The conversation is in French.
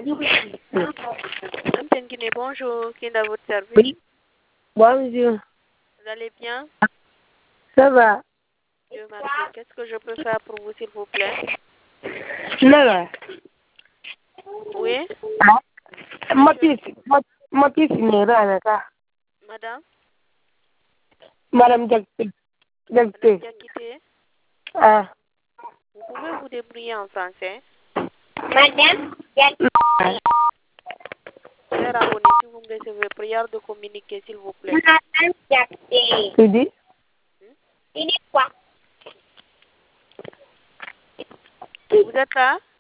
Antenne Guinée, bonjour. Qui est à votre service? Oui. Bonjour. Vous allez bien? Ça va? Dieu merci. Qu'est-ce que je peux faire pour vous, s'il vous plaît? Non. Oui? Motif n'est pas. Madame? Madame Diakité. Madame Diakité? Ah. Vous pouvez vous débrouiller en français? Madame Diakité. Cher abonné, si vous me recevez, prière de communiquer, s'il vous plaît. Madame Diakité. Tu dis? Tu dis quoi? Vous êtes là?